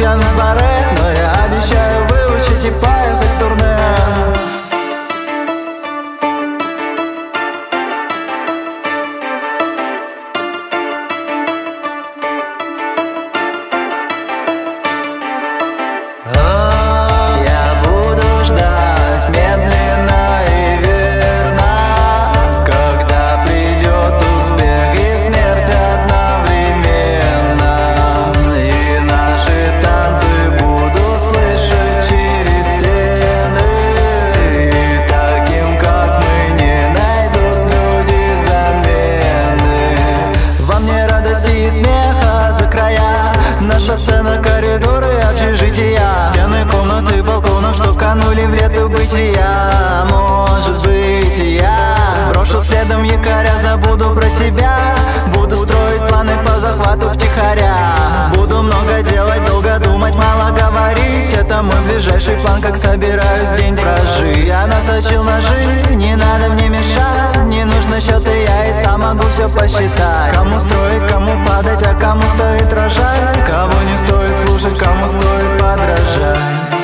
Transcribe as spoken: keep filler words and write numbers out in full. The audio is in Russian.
сеанс баре, но я обещаю выучить и поехать в турне. Я буду ждать медленно и верно, когда придет успех и смерть одновременно. И наши танцы буду слышать через стены, и таким, как мы, не найдут люди замены. Во мне радости и смеха за края, наша сцена, коридоры, общежития, стены, комнаты, балконов, что канули в лету бытия. Может быть, и я сброшу следом якоря, забуду про тебя. Буду строить планы по захвату втихаря. Буду много делать, долго думать, мало говорить. Это мой ближайший план, как собираюсь день прожить. Я наточил ножи, не надо мне мешать. Не нужно счеты, я и сам могу все посчитать. Кому строить, кому падать, а кому стоит рожать. Кого не стоит слушать, кому стоит подражать.